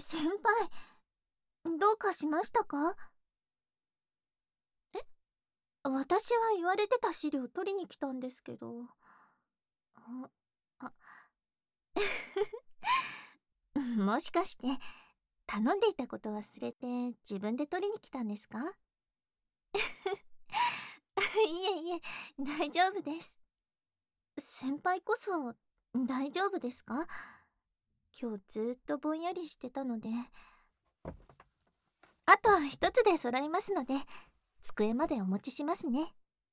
先輩、どうかしましたか？え、私は言われてた資料取りに来たんですけど。あ、あもしかして、頼んでいたこと忘れて自分で取りに来たんですか？いえいえ、大丈夫です。先輩こそ、大丈夫ですか？今日ずっとぼんやりしてたので。あとは一つで揃いますので、机までお持ちしますね。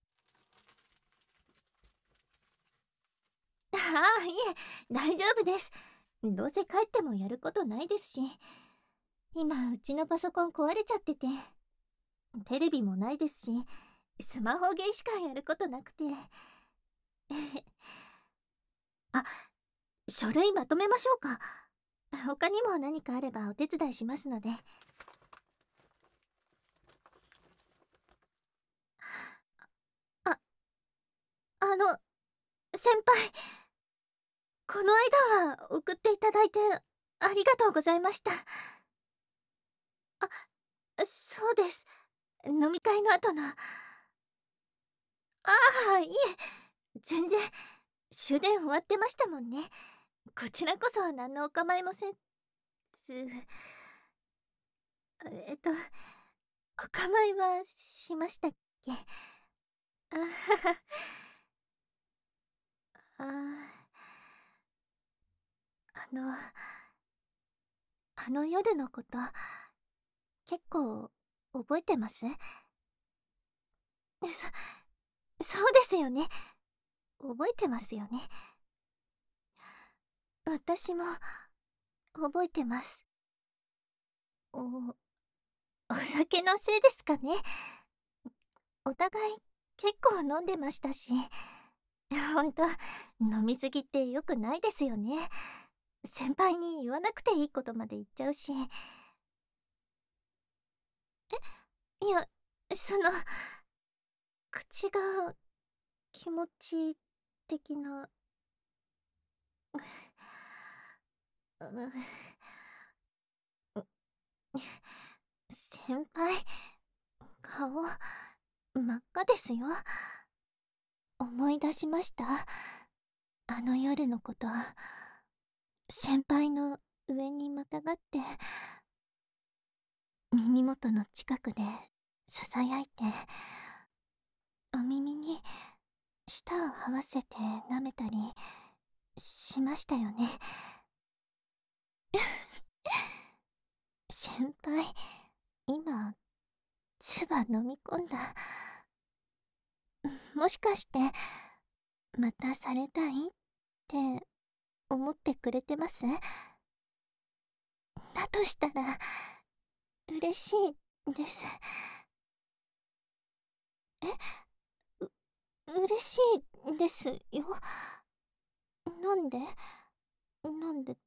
ああ、いえ、大丈夫です。どうせ帰ってもやることないですし。今、うちのパソコン壊れちゃってて、テレビもないですし、スマホゲーしかやることなくて。あ、書類まとめましょうか。他にも何かあればお手伝いしますので。あ、先輩、この間は送っていただいてありがとうございました。あ、そうです。飲み会の後の。ああ、いえ、全然、終電終わってましたもんね。こちらこそ何のお構いもせず。えっと、お構いはしましたっけ？あはは。ああの、あの夜のこと、結構覚えてます？そうですよね。覚えてますよね。私も覚えてます。お、お酒のせいですかね。お互い結構飲んでましたし。ほんと、飲みすぎって良くないですよね。先輩に言わなくていいことまで言っちゃうし。いや、その、口が気持ち的な。先輩、顔、真っ赤ですよ。思い出しました。あの夜のこと。先輩の上にまたがって、耳元の近くで囁いて、お耳に舌を合わせて舐めたりしましたよね。先輩、今、唾飲み込んだ。もしかして、またされたいって思ってくれてます？だとしたら、嬉しいです。え、嬉しいですよ。なんでなんでって、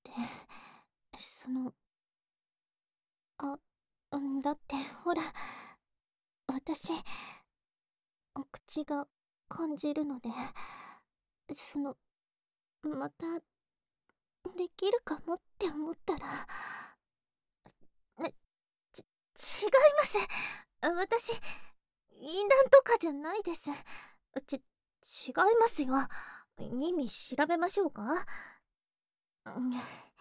その、あ、だってほら、私、お口が感じるので、その、また、できるかもって思ったら、え、違います。私、淫乱とかじゃないです。違いますよ。意味調べましょうか？うん、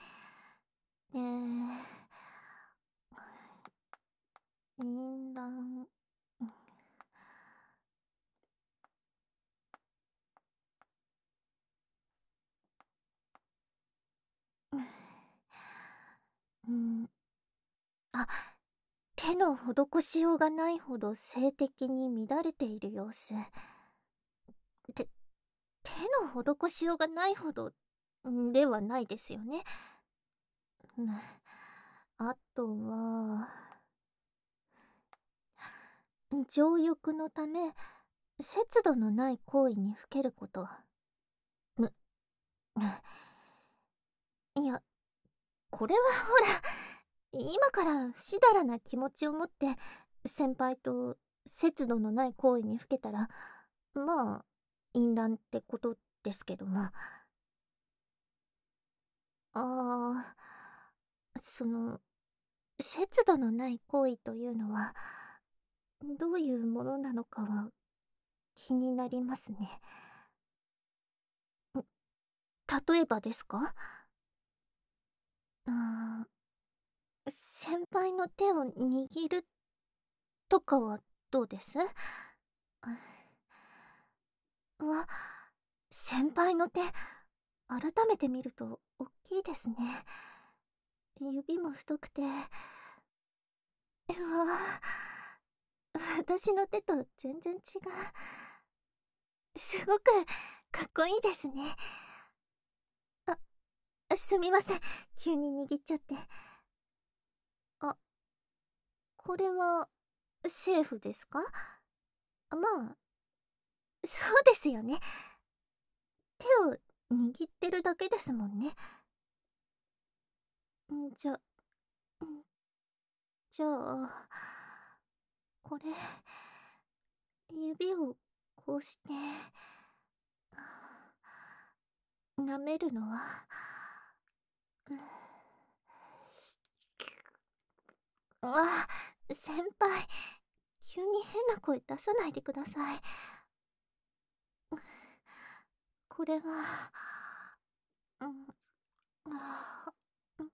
淫乱。うん、あ、手の施しようがないほど性的に乱れている様子。て、手の施しようがないほどではないですよね。うん、あとは、情欲のため、節度のない行為にふけること。む、いや、これはほら、今から不死だらな気持ちを持って、先輩と節度のない行為にふけたら、まあ、淫乱ってことですけども。ああ、 その、節度のない行為というのは、どういうものなのかは気になりますね。例えばですか？うーん、先輩の手を握るとかはどうです？わ、先輩の手、改めて見ると大きいですね。指も太くて、うわ、私の手と全然違う。すごくかっこいいですね。すみません。急に握っちゃって。あ、これは、セーフですか？まあ、そうですよね。手を握ってるだけですもんね。んじゃ、んじゃあ、これ、指をこうして、舐めるのは、うわ、先輩、急に変な声出さないでください。これは、うん、あうん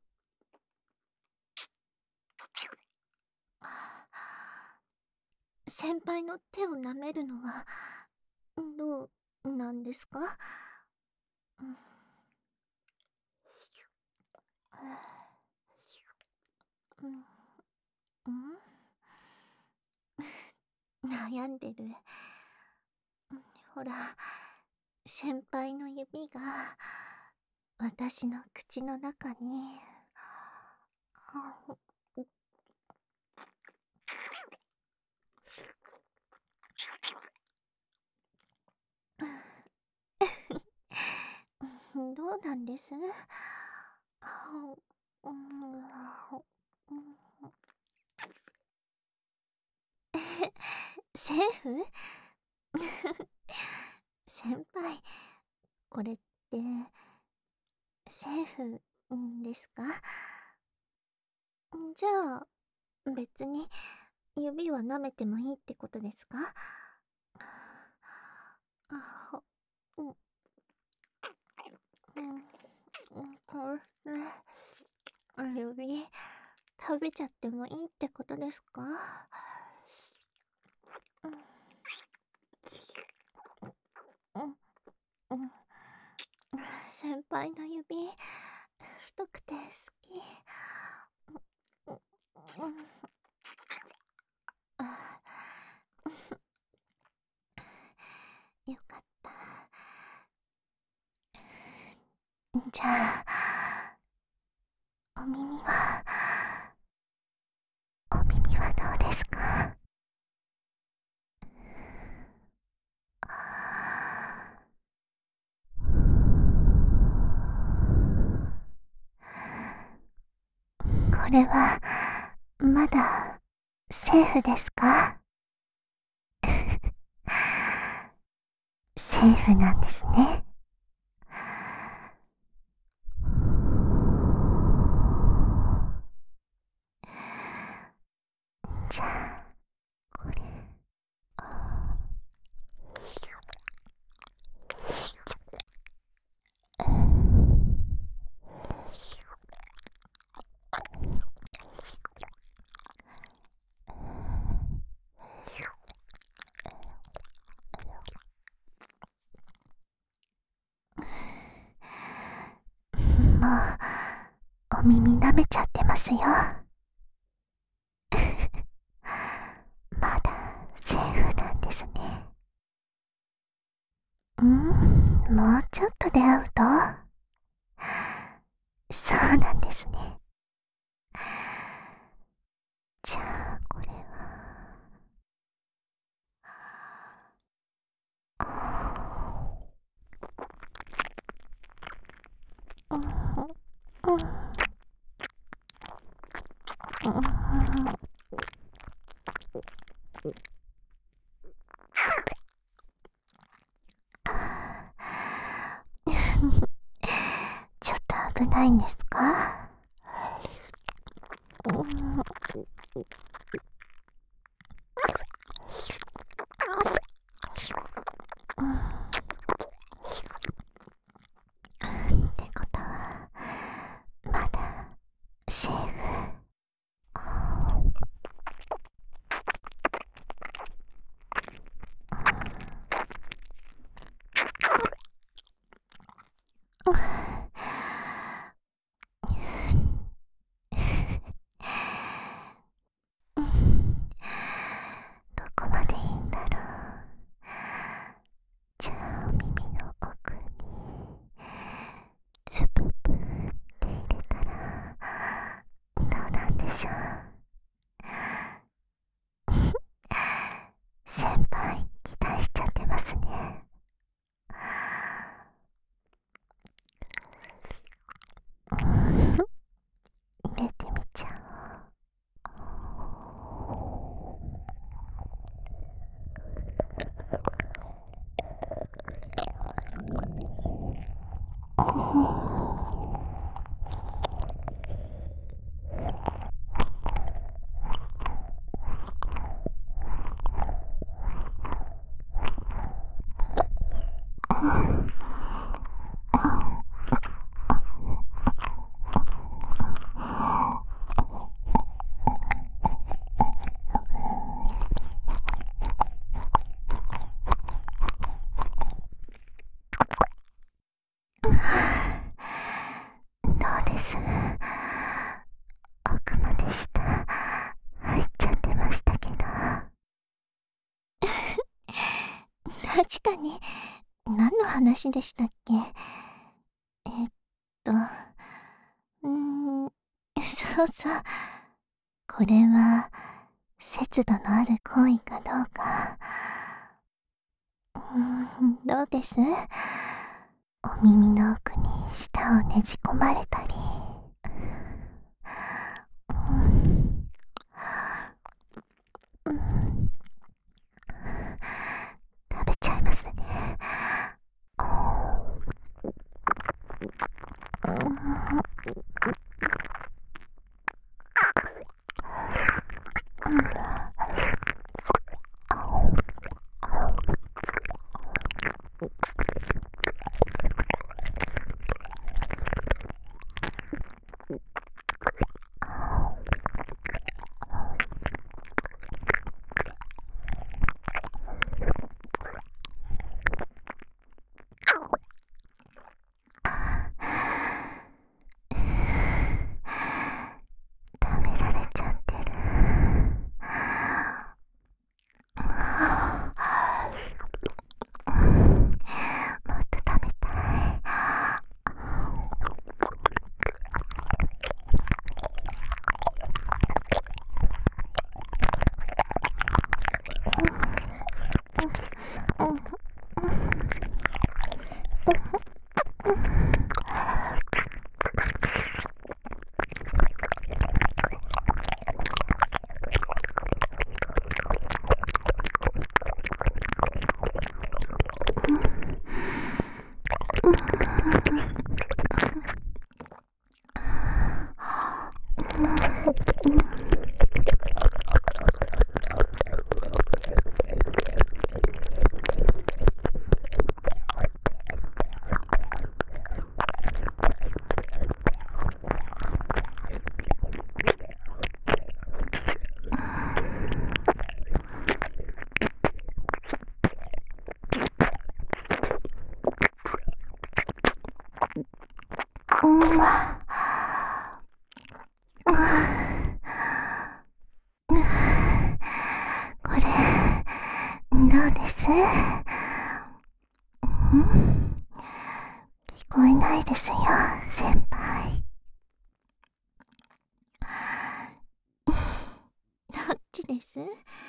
先輩の手を舐めるのは、どうなんですか？うん、うん、悩んでる。ほら、先輩の指が、私の口の中に、どうなんです？うんセーフ？先輩、これって、セーフですか？じゃあ、別に指は舐めてもいいってことですか？あ、うん、うん、これ、指、食べちゃってもいいってことですか？うん、うん、先輩の指、太くて好き。うん、あ、よかった。じゃあ、お耳は、お耳はどうですか？これは、まだ、セーフですか？セーフなんですね。じゃあ、これ、もう、お耳舐めちゃってますよ。まだ、セーフなんですね。もうちょっとで会うとそうなんですね。じゃあ、これは。うん、うん、うん、ちょっと危ないんですか？ てことはまだセーフ。どこまでいいんだろう。じゃあお耳の奥にズブブーって入れたらどうなんでしょう。先輩期待しちゃってますね。入れてみちゃう。どうです？奥まで下入っちゃってましたけど。確かに何の話でしたっけ？えっとそうそう、これは節度のある行為かどうか。どうです？お耳の奥に舌をねじ込まれたり。うん、食べちゃいますね。食べられちゃってる。もっと食べたい。これどうです？聞こえないですよ、先輩。どっちです？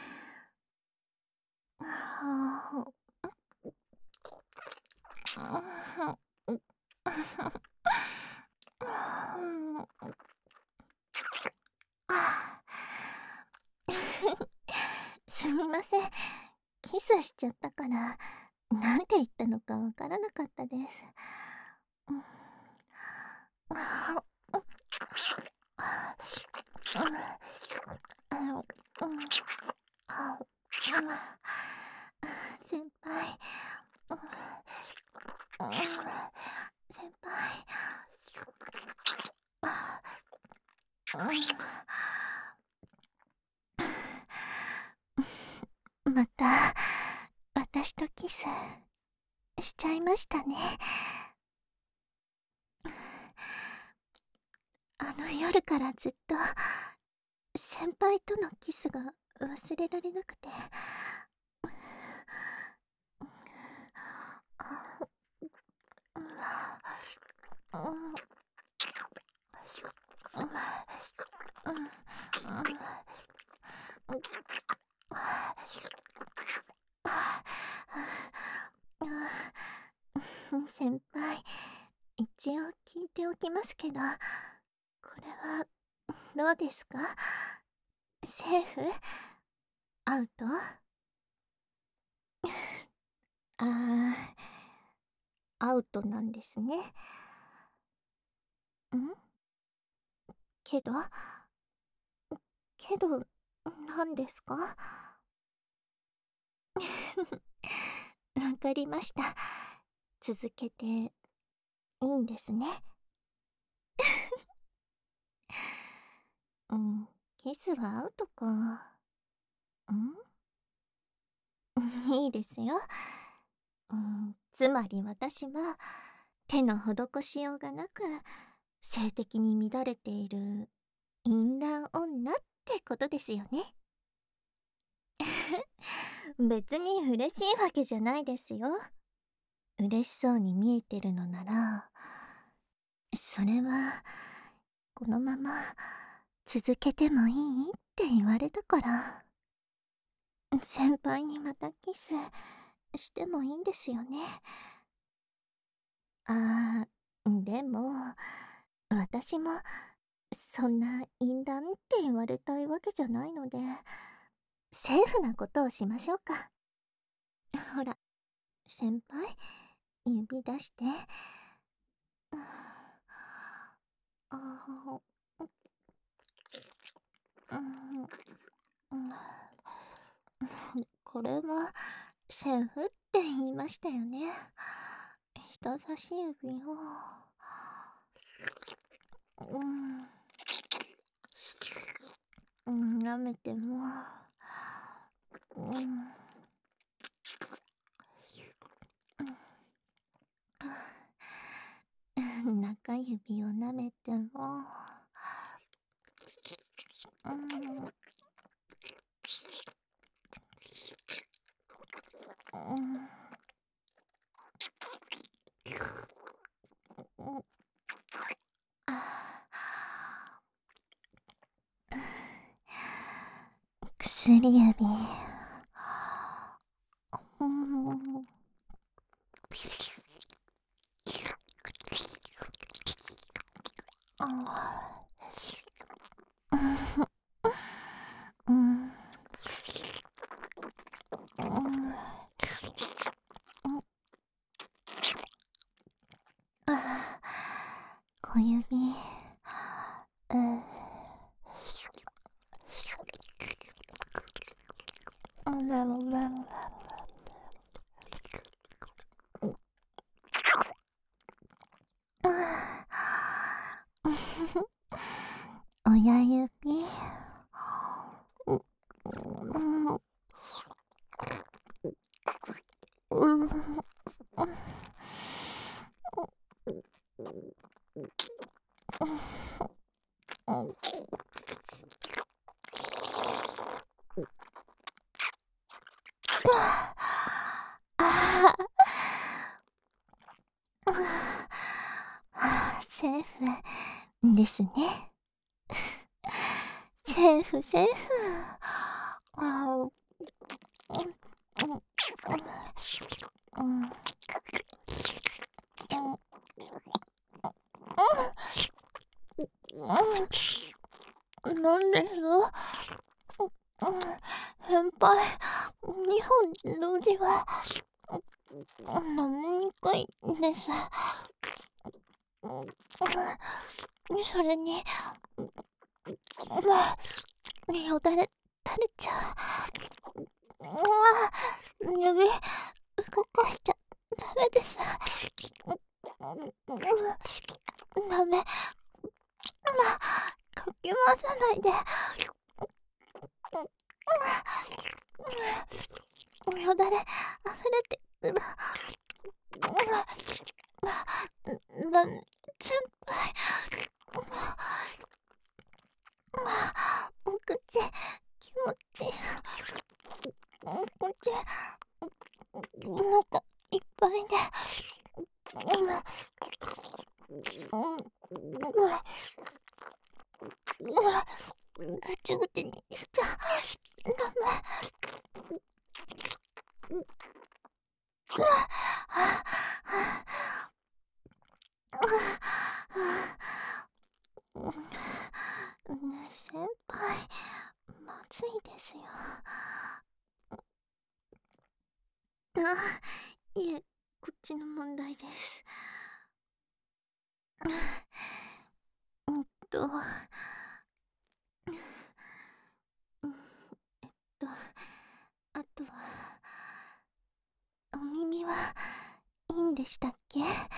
すみません。キスしちゃったから、なんて言ったのかわからなかったです。 また私とキスしちゃいましたね。あの夜からずっと先輩とのキスが忘れられなくて。先輩、一応聞いておきますけど、これはどうですか？セーフ？アウト？あー、アウトなんですね。んけどけど、何ですか？わかりました。続けていいんですね。うん、キスはアウトか。いいですよ。つまり私は手の施しようがなく性的に乱れている淫乱女ってことですよね。別に嬉しいわけじゃないですよ。嬉しそうに見えてるのなら、それはこのまま続けてもいいって言われたから。先輩にまたキスしてもいいんですよね。でも私もそんな淫乱って言われたいわけじゃないので、セーフなことをしましょうか。ほら、先輩、指出して。あー、うん、これはセーフって言いましたよね。人差し指を、舐めても、うん、中指を舐めても、うん、うん、薬指、うん、うん、小指、うん、親指、セーフですね。セーフセーフ。なんでよ。先輩、2本同時は飲みにくいです。それに、よだれ垂れちゃう。指動かしちゃダメです。ダメ。 き回さないで。よだれ溢れてくる。ラン先輩。お口気持ちいい。お口お腹いっぱいで。ぐちゅぐちゅにしちゃダメ。先輩、まずいですよ。いえ、こっちの問題です。うんと、うんと、あとは、お耳はいいんでしたっけ？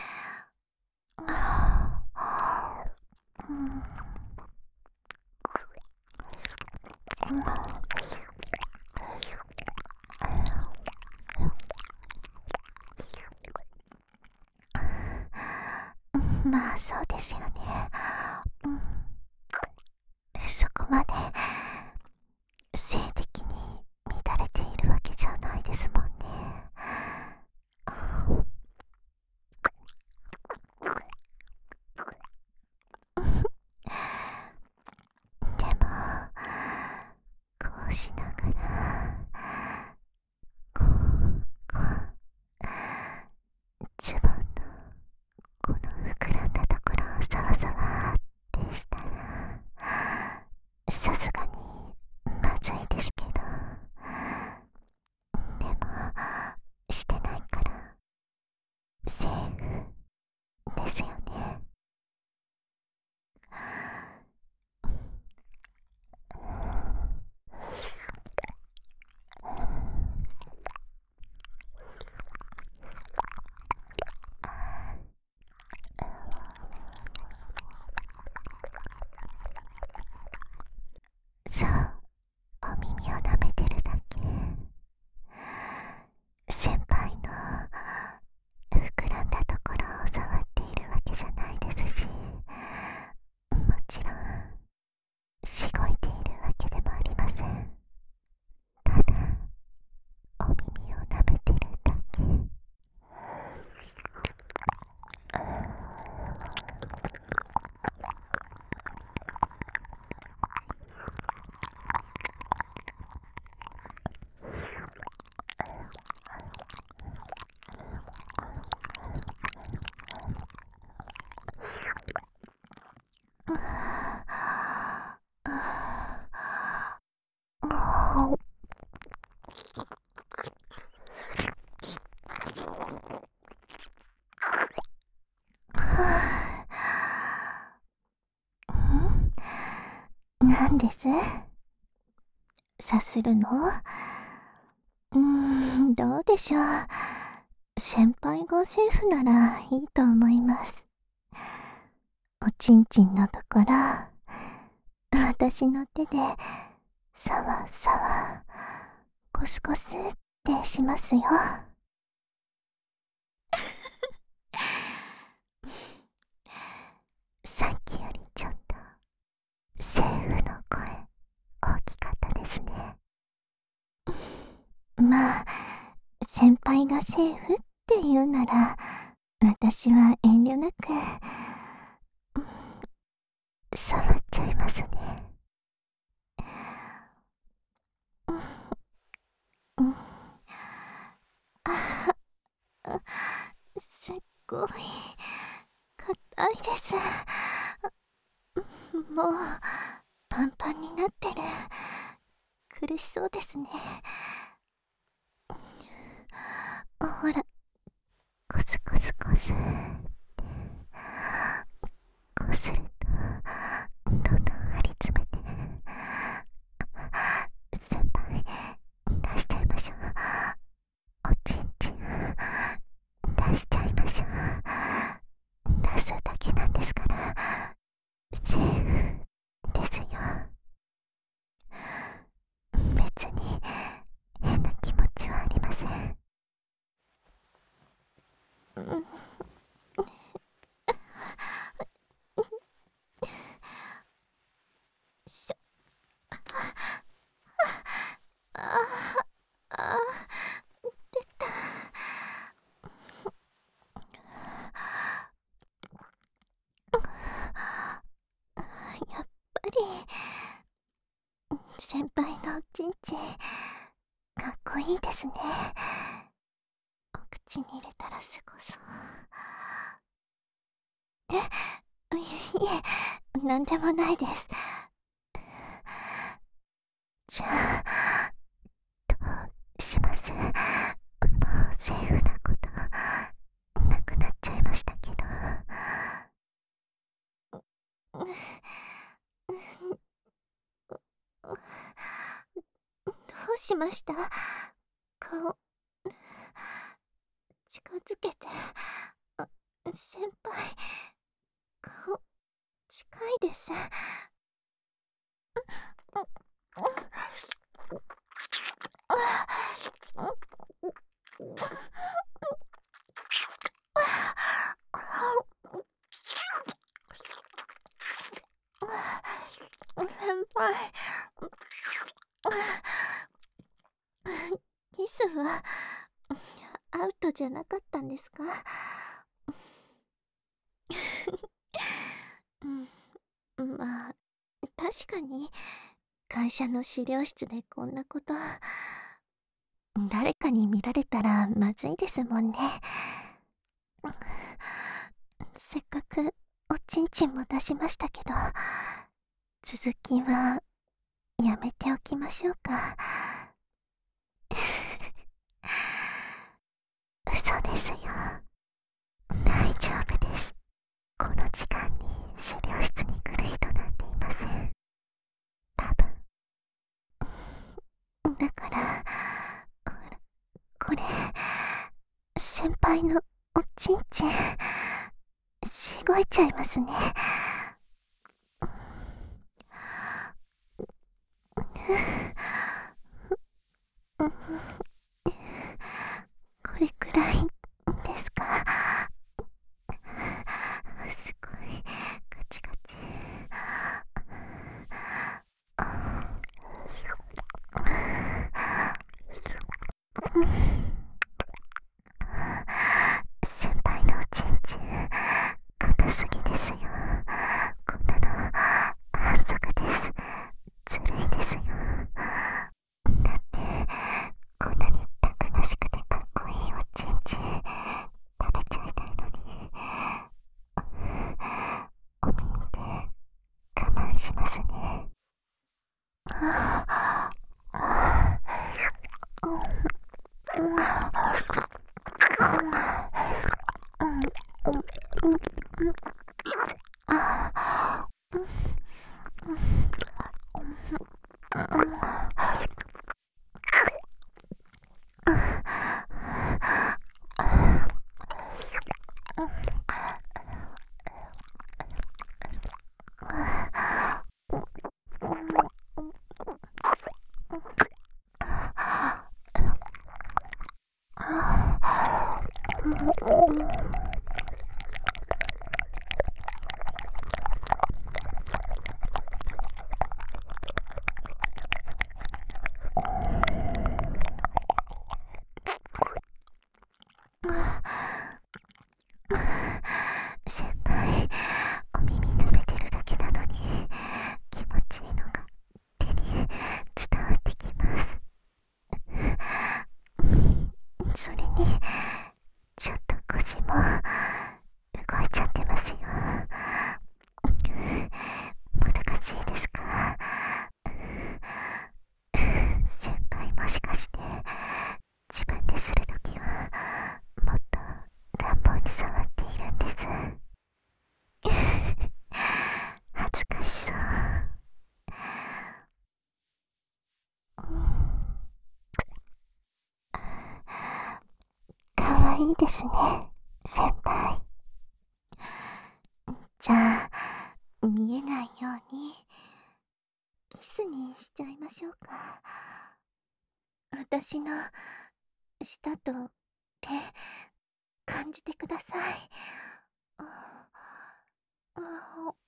まあそうですよね。そこまで性的に乱れているわけじゃないですもんね。でもこうしながらこうズボンのこの膨らんだところをサワサワってしたらさすがにまずいですけど、でもしてないからセーフですよね。そう、お耳を舐めてるだけ。先輩の膨らんだところを触っているわけじゃないですし、もちろんしごいているわけでもありません。ただお耳を舐めてるだけ。なんです？さするの？どうでしょう。先輩がセーフならいいと思います。おちんちんのところ、私の手でさわさわコスコスってしますよ。さっきよりちょっとセーフの声大きかったですね。まあ先輩がセーフって言うなら私は遠慮なく触っちゃいますね。すっごい硬いです。もうパンパンになってる。苦しそうですね。ほら、コスコスコスこうするとどんどん張り詰めて、先輩出しちゃいましょう。おちんちん出しちゃいましょう。出すだけなんですからセーフですよ。 先輩のおちんちん、かっこいいですね。お口に入れたらすごそう。いえ、なんでもないです。じゃあ、どうします？もうセーフなことなくなっちゃいましたけど。どうしました？顔、近づけて。先輩、顔、近いです。先輩、キスはアウトじゃなかったんですか？まあ、確かに会社の資料室でこんなこと、誰かに見られたらまずいですもんね。せっかくおちんちんも出しましたけど、続きはやめておきましょうか。嘘ですよ。大丈夫です。この時間に資料室に来る人なんていません。多分。だから、ほら、これ、先輩のおちんちん、しごいちゃいますね。これくらいですか？すごいガチガチ。先輩のおちんちん、硬すぎですよ。こんなの反則です。ずるいですよ。だってこんなにたくましくてかっこいいおちんちん食べちゃいたいのに、お耳で我慢しますね。先輩、お耳舐めてるだけなのに気持ちいいのが手に伝わってきます。それにちょっと腰も動いちゃってますよ。もどかしいですか？先輩、もしかして自分でするときはもっと乱暴に触っているんです。恥ずかしそう。かわいいですね、先輩。じゃあ、見えないようにキスにしちゃいましょうか。私の舌と手、感じてください。ああ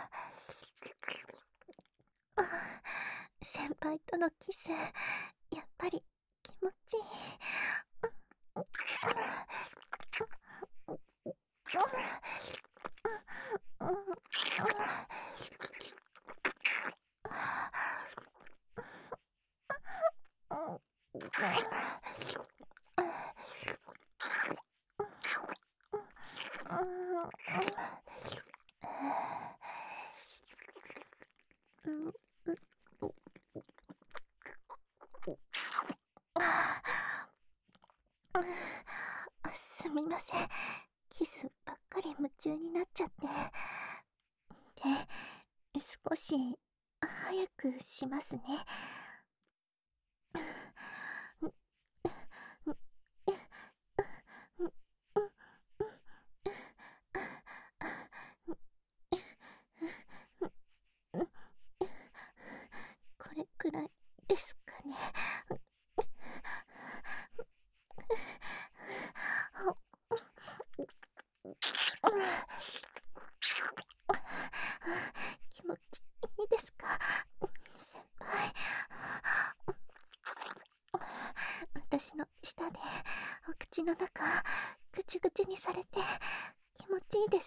先輩とのキス、やっぱり気持ちいい。すみません。キスばっかり夢中になっちゃって。で、少し早くしますね。これくらいですかね。気持ちいいですか、先輩。私の舌でお口の中ぐちゅぐちゅにされて気持ちいいです。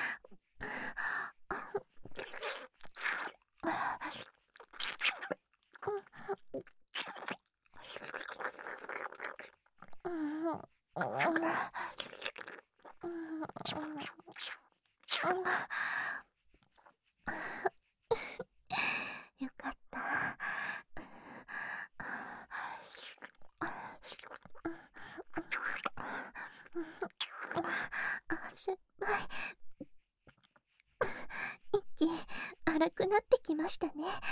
よかった。先輩、息荒くなってきましたね。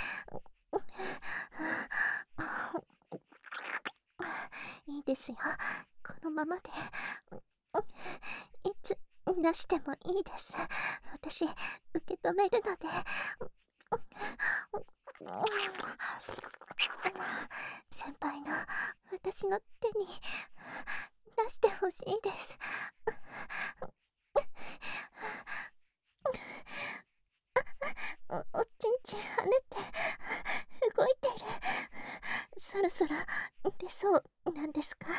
いいですよ、このままで。いつ出してもいいです。私、受け止めるので。先輩の私の手に出してほしいです。おちんちん跳ねて動いてる。そろそろ出そうなんですか？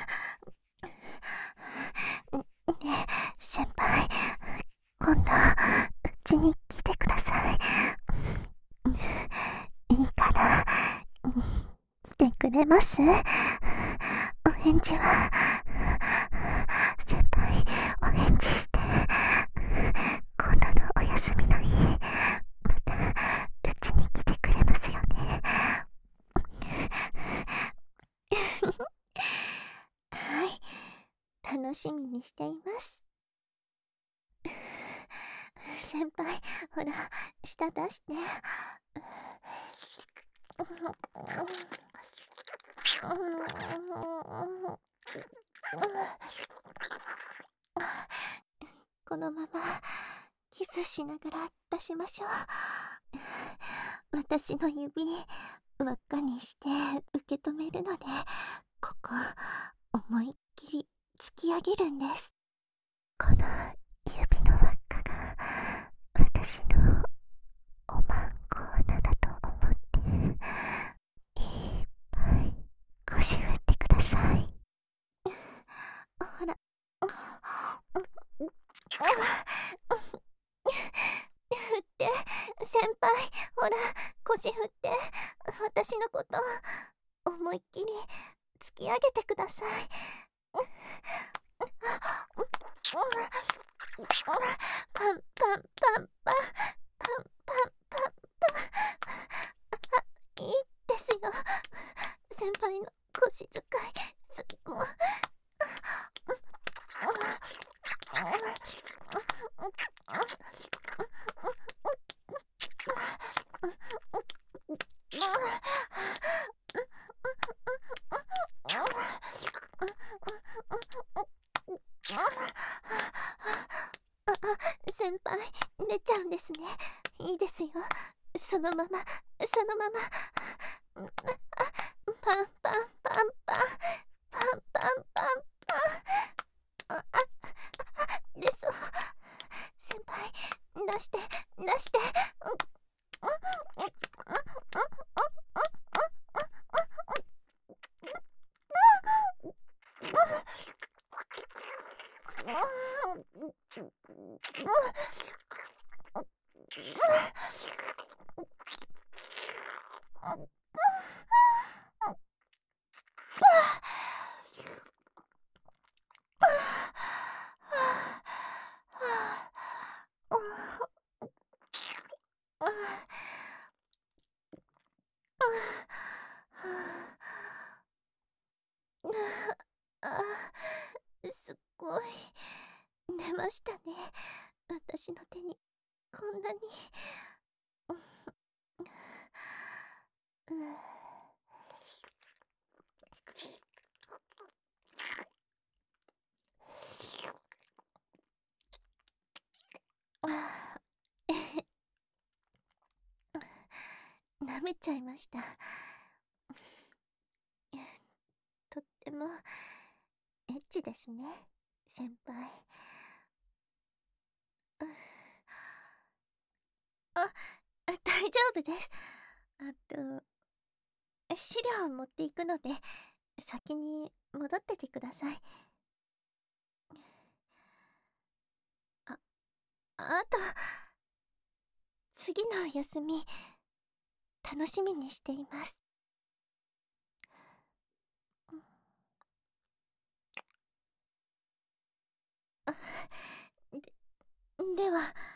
ねえ、先輩、今度うちに来てください。いいから、来てくれます？お返事は。先輩、お返事して。今度のお休みの日、またうちに来てくれますよね。はい、楽しみにしています。先輩、ほら、舌出して。このままキスしながら出しましょう。私の指輪っかにして受け止めるので、ここ思いっきり突き上げるんです。この指の輪っかが私のおまんこ穴だと思っていっぱい腰振ってください。ほら、振って、先輩、ほら、腰振って、私のこと思いっきり突き上げてください。パンパンパンパン、パンパンパンパン。いいですよ、先輩の腰使い好きも。先輩、出ちゃうんですね。いいですよ、そのまま、そのまま。パンパンパンパン、パンパンパンパン。出そう。先輩、出して、出して。 すっごい出ましたね、私の手にこんなに。うん、あ舐めちゃいました。とってもエッチですね、先輩。あ、大丈夫です。あと、資料を持っていくので、先に戻っててください。あ、あと、次の休み、楽しみにしています。で、では、